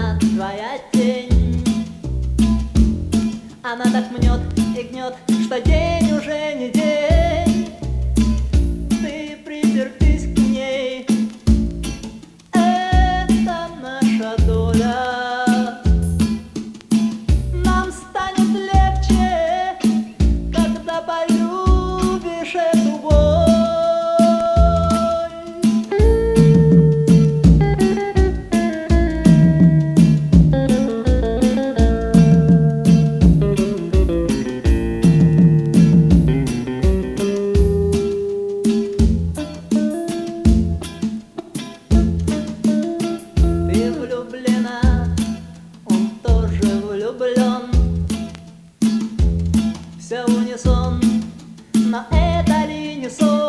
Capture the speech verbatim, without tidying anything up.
влюблена твоя тень. Она так мнет и гнет, что день уже не день. Ты притерпись к ней, это наша доля. Нам станет легче, когда полюбишь эту боль. Он тоже влюблен. Все в унисон, но это ли не сон?